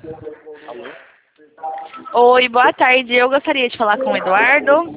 Alô? Oi, boa tarde. Eu gostaria de falar com o Eduardo.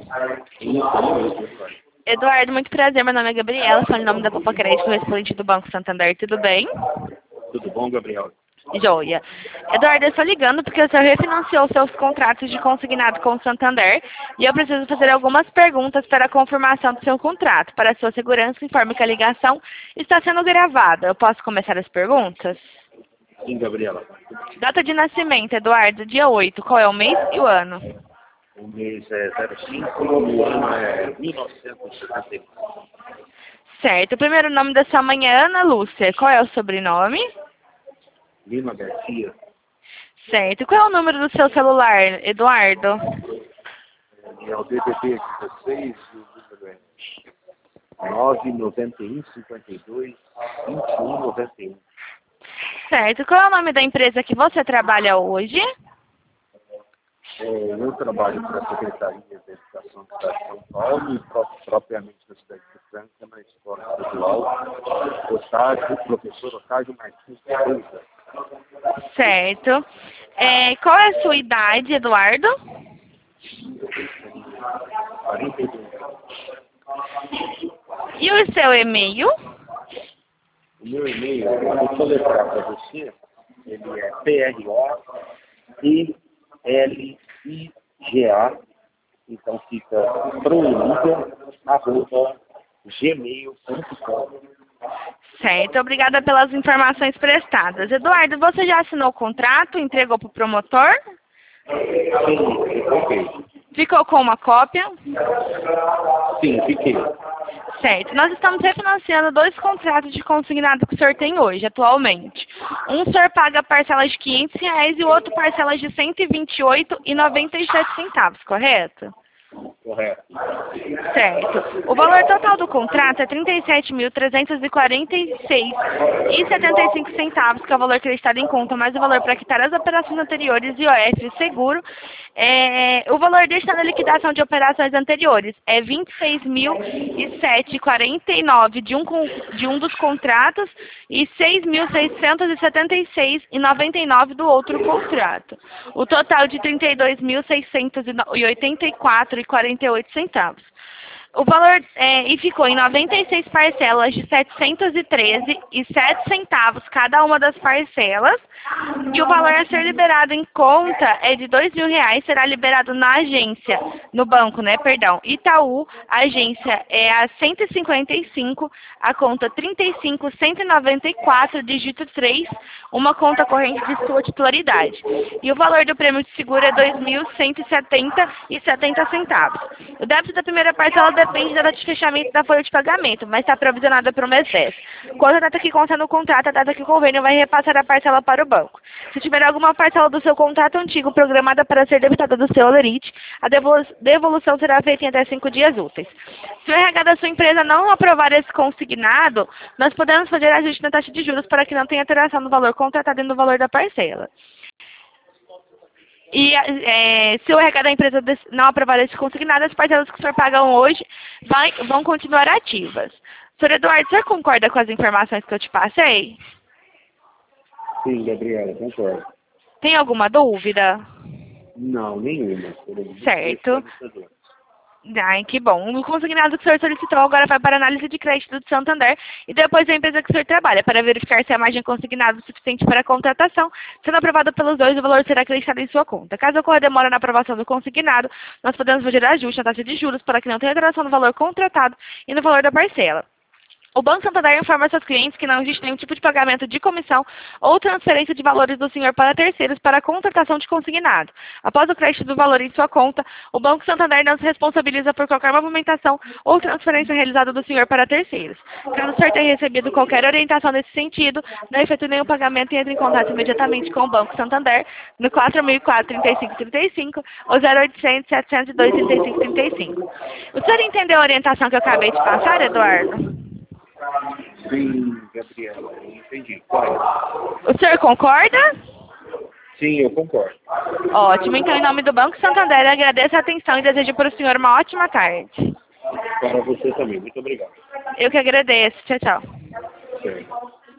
Eduardo, muito prazer. Meu nome é Gabriela, sou em nome da Copa Crédito, correspondente do Banco Santander. Tudo bem? Tudo bom, Gabriel? Joia. Eduardo, eu estou ligando porque o senhor refinanciou seus contratos de consignado com o Santander e eu preciso fazer algumas perguntas para a confirmação do seu contrato. Para a sua segurança, informe que a ligação está sendo gravada. Eu posso começar as perguntas? Sim, Gabriela. Data de nascimento, Eduardo, dia 8. Qual é o mês e o ano? O mês é 05 e o ano é 1971. Certo. O primeiro nome da sua mãe é Ana Lúcia. Qual é o sobrenome? Lima Garcia. Certo. Qual é o número do seu celular, Eduardo? É o DDD 16 e o número é 991 52 21 91. Certo. Qual é o nome da empresa que você trabalha hoje? Eu trabalho para a Secretaria da Educação do Estado de São Paulo e propriamente na cidade de Franca, na Escola Estadual professor Otávio Martins de Souza. Certo. Qual é a sua idade, Eduardo? 42. E o seu e-mail? O meu e-mail, eu vou soletrar para você, ele é PROELIGA, então fica proeliga@gmail.com. Certo. Obrigada pelas informações prestadas. Eduardo, você já assinou o contrato? Entregou para o promotor? Sim, ok. Ficou com uma cópia? Sim, fiquei. Certo. Nós estamos refinanciando 2 contratos de consignado que o senhor tem hoje, atualmente. Um o senhor paga parcelas de R$ 500 e o outro parcelas de R$ 128,97, correto? Correto. Certo. O valor total do contrato é R$ 37.346,75, que é o valor creditado em conta, mais o valor para quitar as operações anteriores, IOF e seguro. O valor destinado à liquidação de operações anteriores é R$ 26.007,49 de um dos contratos e R$ 6.676,99 do outro contrato. O total de R$ 32.684,48. O valor ficou em 96 parcelas de R$ 713,07 cada uma das parcelas. E o valor a ser liberado em conta é de R$ 2.000, será liberado na agência, no banco, Itaú, a agência é a 155, a conta 35.194, dígito 3, uma conta corrente de sua titularidade. E o valor do prêmio de seguro é R$ 2.170,70. O débito da primeira parcela depende da data de fechamento da folha de pagamento, mas está provisionada para o mês 10. Quando a data que consta no contrato, a data que o convênio vai repassar a parcela para o banco. Se tiver alguma parcela do seu contrato antigo programada para ser debitada do seu holerite, a devolução será feita em até 5 dias úteis. Se o RH da sua empresa não aprovar esse consignado, nós podemos fazer ajuste na taxa de juros para que não tenha alteração no valor contratado e no valor da parcela. E se o RH da empresa não aprovar esse consignado, as parcelas que o senhor pagam hoje vão continuar ativas. Sr. Eduardo, o senhor concorda com as informações que eu te passei? Sim, Gabriela, concordo. Tem alguma dúvida? Não, nenhuma. Certo. Ai, que bom. O consignado que o senhor solicitou agora vai para a análise de crédito do Santander e depois a empresa que o senhor trabalha para verificar se a margem consignada é suficiente para a contratação. Sendo aprovado pelos dois, o valor será acreditado em sua conta. Caso ocorra demora na aprovação do consignado, nós podemos fazer ajuste na taxa de juros para que não tenha alteração no valor contratado e no valor da parcela. O Banco Santander informa seus clientes que não existe nenhum tipo de pagamento de comissão ou transferência de valores do senhor para terceiros para a contratação de consignado. Após o crédito do valor em sua conta, o Banco Santander não se responsabiliza por qualquer movimentação ou transferência realizada do senhor para terceiros. Caso o senhor tenha recebido qualquer orientação nesse sentido, não efetue nenhum pagamento e entre em contato imediatamente com o Banco Santander no 4004-3535 ou 0800-702-3535. O senhor entendeu a orientação que eu acabei de passar, Eduardo? Sim, Gabriela, eu entendi. Qual? O senhor concorda? Sim, eu concordo. Ótimo. Então, em nome do Banco Santander, agradeço a atenção e desejo para o senhor uma ótima tarde. Para você também. Muito obrigado. Eu que agradeço. Tchau, tchau. Certo.